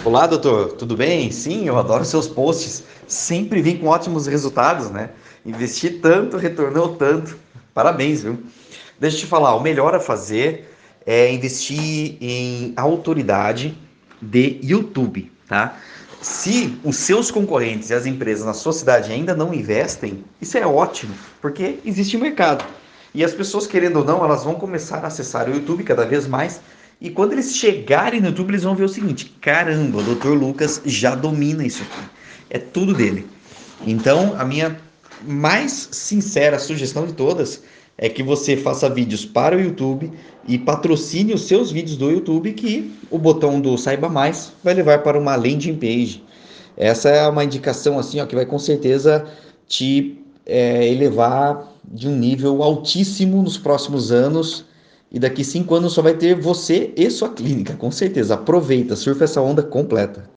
Olá, doutor, tudo bem? Sim, eu adoro seus posts. Sempre vem com ótimos resultados, né? Investi tanto, retornou tanto. Parabéns, viu? Deixa eu te falar, o melhor a fazer é investir em autoridade de YouTube, tá? Se os seus concorrentes e as empresas na sua cidade ainda não investem, isso é ótimo, porque existe mercado. E as pessoas, querendo ou não, elas vão começar a acessar o YouTube cada vez mais. E quando eles chegarem no YouTube, eles vão ver o seguinte: caramba, o Dr. Lucas já domina isso aqui. É tudo dele. Então, a minha mais sincera sugestão de todas é que você faça vídeos para o YouTube e patrocine os seus vídeos do YouTube, que o botão do Saiba Mais vai levar para uma landing page. Essa é uma indicação assim, ó, que vai com certeza te elevar de um nível altíssimo nos próximos anos. E daqui 5 anos só vai ter você e sua clínica, com certeza. Aproveita, surfa essa onda completa.